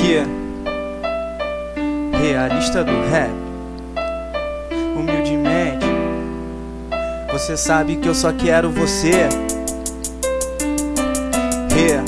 Yeah. Realista do rap, humildemente. Você sabe que eu só quero você. Yeah.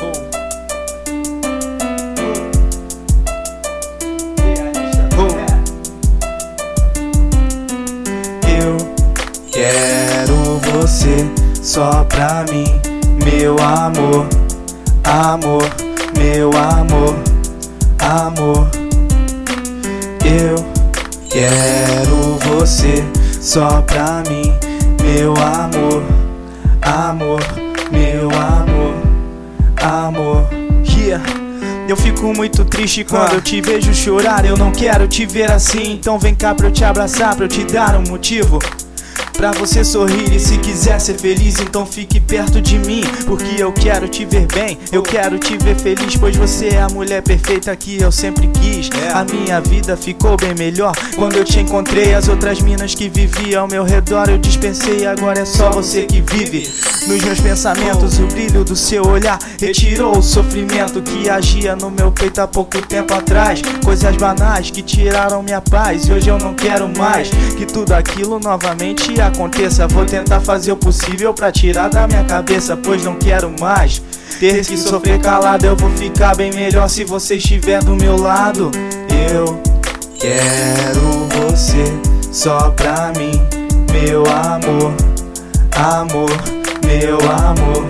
Eu quero você só pra mim, meu amor, amor, meu amor, amor. Eu quero você só pra mim, meu amor, amor, meu amor, amor. Yeah. Eu fico muito triste quando eu te vejo chorar. Eu não quero te ver assim, então vem cá pra eu te abraçar, pra eu te dar um motivo pra você sorrir. E se quiser ser feliz, então fique perto de mim, porque eu quero te ver bem, eu quero te ver feliz, pois você é a mulher perfeita que eu sempre quis. A minha vida ficou bem melhor quando eu te encontrei. As outras minas que viviam ao meu redor eu dispensei, agora é só você que vive nos meus pensamentos. O brilho do seu olhar retirou o sofrimento que agia no meu peito há pouco tempo atrás. Coisas banais que tiraram minha paz, e hoje eu não quero mais que tudo aquilo novamente aconteça. Vou tentar fazer o possível pra tirar da minha cabeça, pois não quero mais ter que sofrer calado. Eu vou ficar bem melhor se você estiver do meu lado. Eu quero você só pra mim, meu amor, amor, meu amor,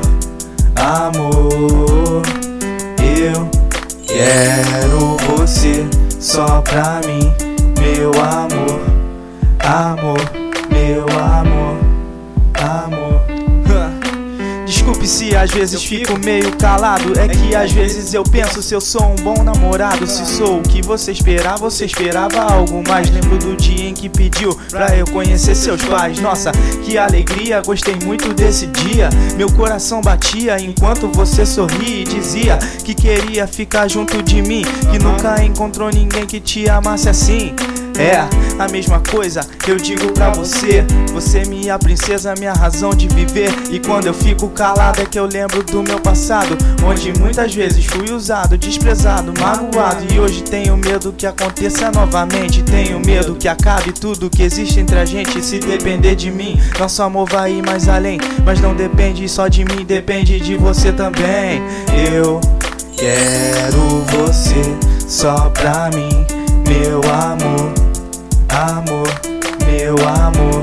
amor. Eu quero você só pra mim, meu amor, amor, meu amor, amor. Desculpe se às vezes fico meio calado, é que às vezes eu penso se eu sou um bom namorado. Se sou o que você esperava algo mais. Lembro do dia em que pediu pra eu conhecer seus pais. Nossa, que alegria, gostei muito desse dia. Meu coração batia enquanto você sorria e dizia que queria ficar junto de mim, que nunca encontrou ninguém que te amasse assim. É a mesma coisa que eu digo pra você. Você é minha princesa, minha razão de viver. E quando eu fico calado é que eu lembro do meu passado, onde muitas vezes fui usado, desprezado, magoado. E hoje tenho medo que aconteça novamente. Tenho medo que acabe tudo que existe entre a gente. Se depender de mim, nosso amor vai ir mais além. Mas não depende só de mim, depende de você também. Eu quero você só pra mim, meu amor, amor, meu amor,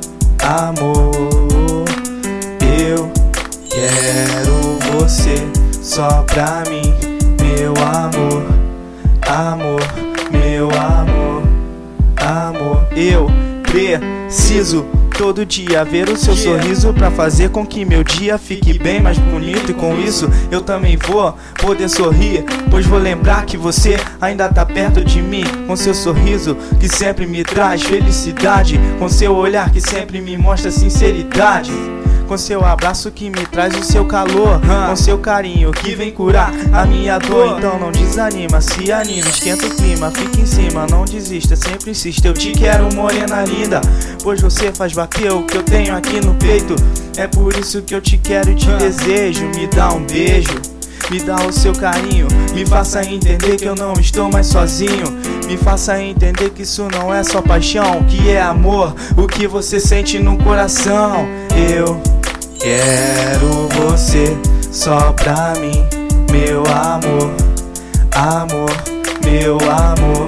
amor. Eu quero você só pra mim, meu amor, amor, meu amor, amor. Eu preciso todo dia ver o seu sorriso pra fazer com que meu dia fique bem mais bonito. E com isso eu também vou poder sorrir, pois vou lembrar que você ainda tá perto de mim. Com seu sorriso que sempre me traz felicidade, com seu olhar que sempre me mostra sinceridade, com seu abraço que me traz o seu calor, com seu carinho que vem curar a minha dor. Então não desanima, se anima, esquenta o clima, fica em cima, não desista, sempre insista. Eu te quero, morena linda, pois você faz bater o que eu tenho aqui no peito. É por isso que eu te quero e te desejo. Me dá um beijo, me dá o seu carinho, me faça entender que eu não estou mais sozinho. Me faça entender que isso não é só paixão, que é amor, o que você sente no coração. Eu quero você só pra mim, meu amor, amor, meu amor,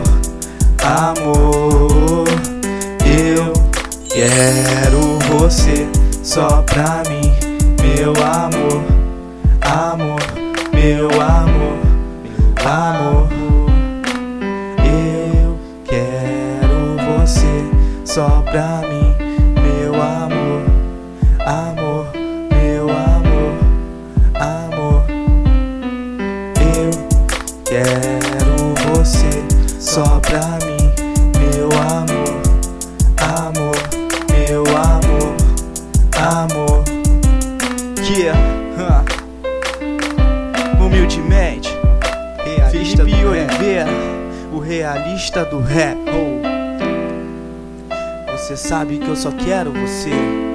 amor. Eu quero você só pra mim, meu amor, amor, meu amor, amor. Eu quero você só pra mim, meu amor, amor, meu amor, amor. Eu quero você só pra mim, meu amor, amor, meu amor, amor. Yeah. Humildemente, Felipe Oliveira, o realista do rap. Você sabe que eu só quero você.